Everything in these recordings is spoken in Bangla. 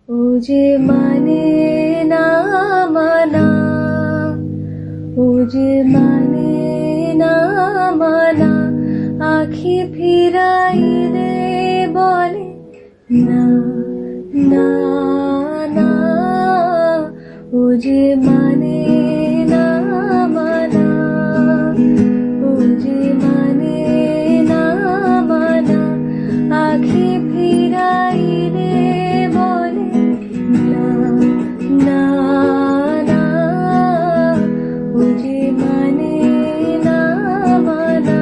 ও যে মানে না মানা, ও যে মানে না মানা, আখি ফিরাইলে বলে না না না। ও যে মানে না মানা, ও যে মানে না মানা, আখি ফিরাইলে বলে না না না। ও যে মানে না মানা,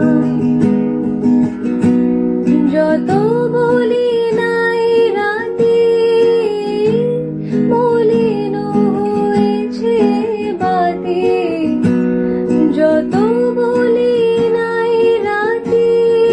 যত বলি নাই রাতে মলিন হয়েছে বাতি, যত বলি নাই রাতে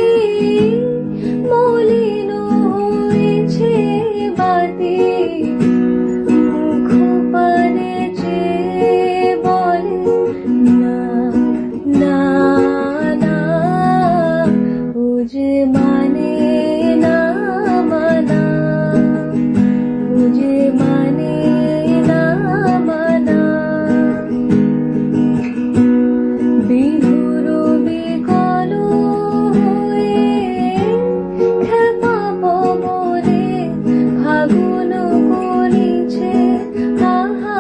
মলিন হয়েছে বাতি, মুখ পানে চেয়ে বলে না না না। ও যে মানে না মানা, ও যে মানে না মানা, বিহুর বিকল হয়ে খেপা পবনে ফাগুন করিছে আহা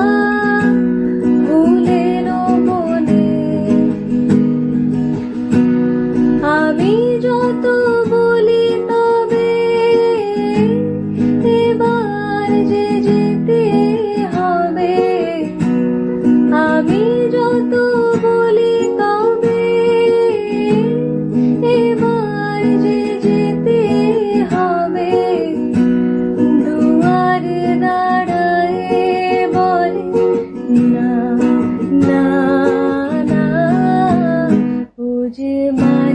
ফুলের বনে। আমি যত বলি তবে এবার যে যেতে হবে, আমি যত বলি তবে এবার যে যেতে হবে। দুয়ারে দাঁড়ায় বলে না না না। ও যে